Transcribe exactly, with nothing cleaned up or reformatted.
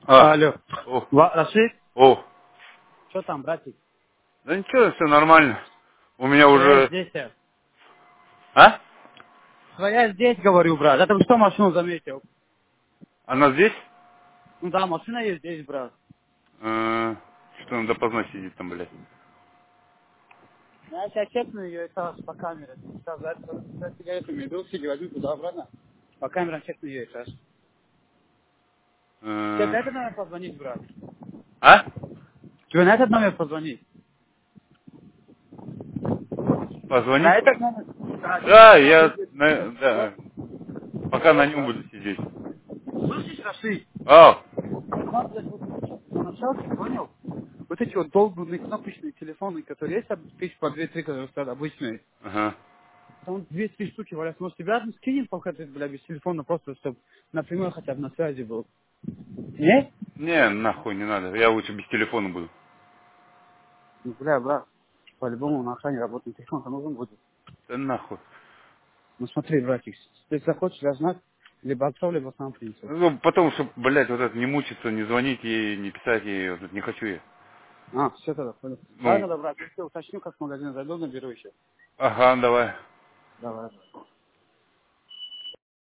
А, Алло. о, Ва- Рашид? о. Что там, братик? Да ничего, все нормально. У меня Своя уже... здесь, я. А? Своя здесь, говорю, брат. Это вы что машину заметил? Она здесь? Ну да, машина есть здесь, брат. Э, Что она допоздна сидит там, блядь. Я сейчас чекну ее этаж по камере. Сейчас за, это- за сигаретами иду, сиги возьму туда-обратно. По камерам чекну ее этаж. Тебе Э, на этот номер позвонить, брат? А? Тебе на этот номер позвонить? На Позвонить? этот номер? Да, Да, девять два я... будет. на- Вот, да, пока на вот, нем брат. буду сидеть. Слышишь, Рашид? А, Вот, блядь, вот, началке, понял? Вот эти вот долбанные кнопочные телефоны, которые есть, тысяч по две-три, которые стоят обычные. ага. Там две-три штуки валяются. Может, тебя одну скинем, пока ты, бля, без телефона, просто, чтобы напрямую хотя бы на связи был. Не? Не, нахуй не надо. Я лучше без телефона буду. Ну, бля, брат, по-любому на охране работает телефон, нужен будет. Да нахуй. Ну, смотри, братик, ты захочешь, я знак, либо отцов, либо сам принесу. Ну, потому что, блядь, вот это не мучиться, не звонить ей, не писать ей, вот это не хочу я. А, все тогда, понял. Ну, Ладно, да, брат, если уточню, как в магазин зайду, наберу еще. ага, давай. Давай.